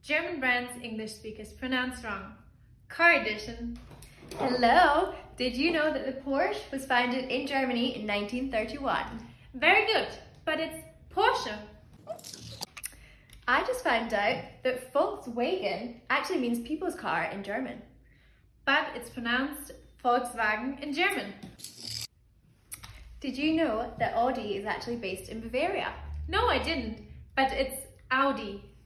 German brands English speakers pronounce wrong. Car edition. Hello! Did you know that the Porsche was founded in Germany in 1931? Very good, but it's Porsche. I just found out that Volkswagen actually means people's car in German. But it's pronounced Volkswagen in German. Did you know that Audi is actually based in Bavaria? No, I didn't, but it's Audi.